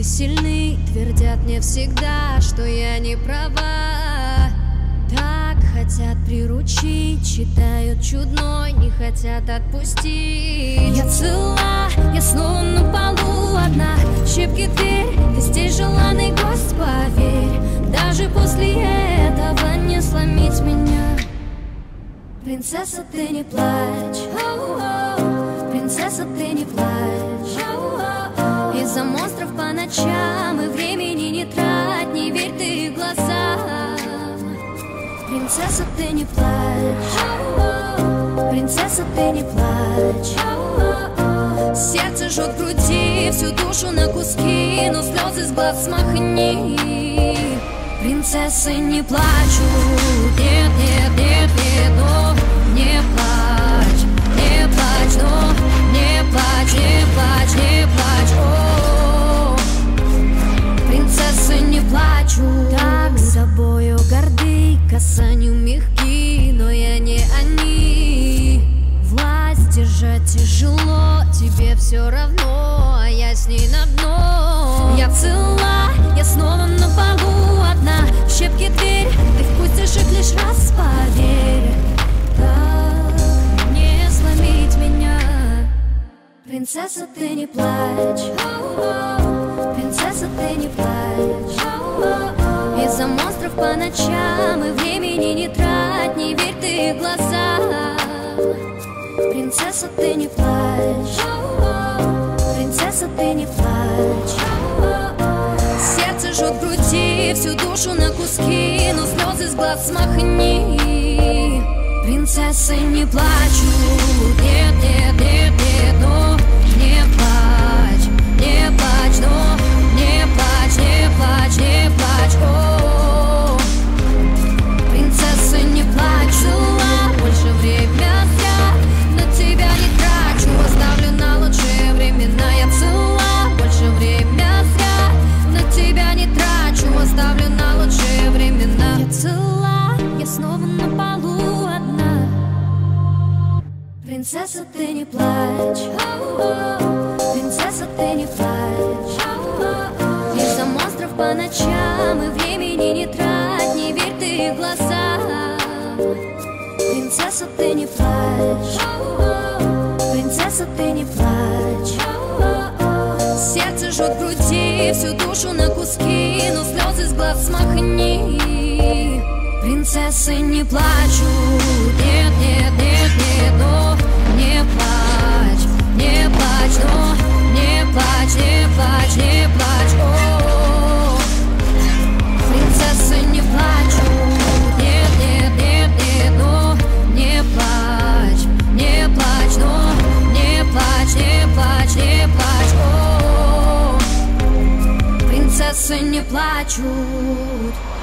сильны, твердят мне всегда, что я не права. Так хотят приручить, считают чудной, не хотят отпустить. Я цела, я снова на полу одна, щепки дверь, ты здесь желанный гость, поверь. Даже после этого не сломить меня. Принцесса, ты не плачь, принцесса, ты не плачь. Из-за монстров по ночам и времени не трать, не верь ты их глазам. Принцесса, ты не плачь, принцесса, ты не плачь. Сердце жжет в груди, всю душу на куски, но слезы с глаз смахни. Принцессы не плачут, нет, нет, нет, нет, но не плачь, но не плачь, не плачь, не плачь, о. Принцессы не плачут, так собою горды, касанию мягки, но я не они. Власть держать тяжело, тебе все равно, а я с ней на дно. Я цела, я снова на полу одна, щепки дверь, ты впустишь их лишь раз, поверь. Так не сломить меня. Принцесса, ты не плачь, принцесса, ты не плачь. Из-за монстров по ночам и времени не трать, не верь ты их глазам. Принцесса, ты не плачь, принцесса, ты не плачь. Сердце жжет в груди, всю душу на куски, но слезы с глаз смахни. Принцессы не плачут, нет, нет, нет, нет, но не плачь, но не плачь, не плачь, не плачь, о. Принцессы не плачут, больше время зря на тебя не трачу, оставлю на лучшие времена. Я цела, больше время зря на тебя не трачу, оставлю на лучшие времена. Я цела, я снова на полу одна. Принцесса, ты не плачь, принцесса, ты не плачь. Из-за монстров по ночам и времени не трать, не верь ты их глазам. Принцесса, ты не плачь, принцесса, ты не плачь. Сердце жжет в груди, всю душу на куски, но слезы с глаз смахни. Принцессы не плачут, нет, нет, нет, нет, но не плачь, но не плачь, не плачь, не плачь, о. Принцессы не плачут, нет, нет, нет, нет, но не плачь, но не плачь, не плачь, не плачь, о. Принцессы не плачут.